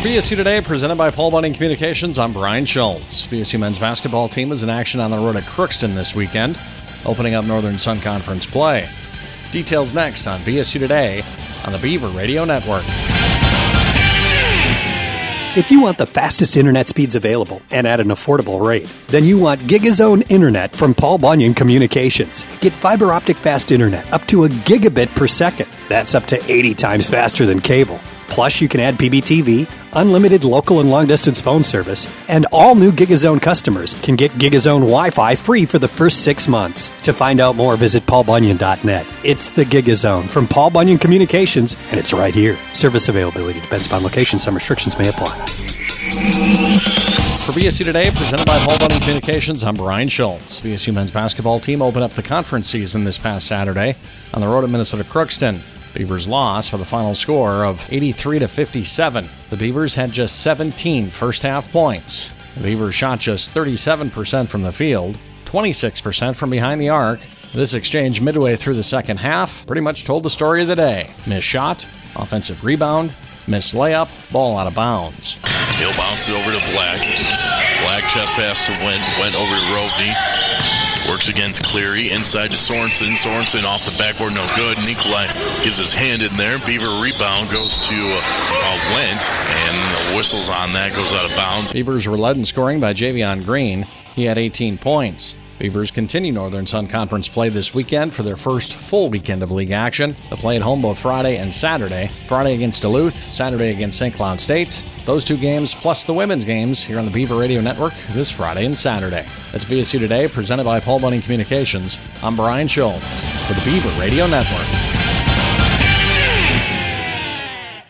BSU Today, presented by Paul Bunyan Communications, I'm Brian Schultz. BSU men's basketball team is in action on the road at Crookston this weekend, opening up Northern Sun Conference play. Details next on BSU Today on the Beaver Radio Network. If you want the fastest internet speeds available and at an affordable rate, then you want GigaZone Internet from Paul Bunyan Communications. Get fiber optic fast internet up to a gigabit per second. That's up to 80 times faster than cable. Plus, you can add PBTV, unlimited local and long-distance phone service, and all new GigaZone customers can get GigaZone Wi-Fi free for the first 6 months. To find out more, visit paulbunyan.net. It's the GigaZone from Paul Bunyan Communications, and it's right here. Service availability depends upon location. Some restrictions may apply. For BSU Today, presented by Paul Bunyan Communications, I'm Brian Schultz. BSU men's basketball team opened up the conference season this past Saturday on the road at Minnesota Crookston. Beavers lost with a final score of 83-57. The Beavers had just 17 first-half points. The Beavers shot just 37% from the field, 26% from behind the arc. This exchange midway through the second half pretty much told the story of the day. Missed shot, offensive rebound, missed layup, ball out of bounds. He'll bounce it over to Black. Black chest pass to went over to Rovney. Works against Cleary, inside to Sorensen. Sorensen off the backboard, no good. Nikolai gets his hand in there. Beaver rebound goes to Wendt, and the whistle's on that, goes out of bounds. Beavers were led in scoring by Javion Green. He had 18 points. Beavers continue Northern Sun Conference play this weekend for their first full weekend of league action. They'll play at home both Friday and Saturday. Friday against Duluth, Saturday against St. Cloud State. Those two games plus the women's games here on the Beaver Radio Network this Friday and Saturday. That's BSU Today, presented by Paul Bunyan Communications. I'm Brian Schultz for the Beaver Radio Network.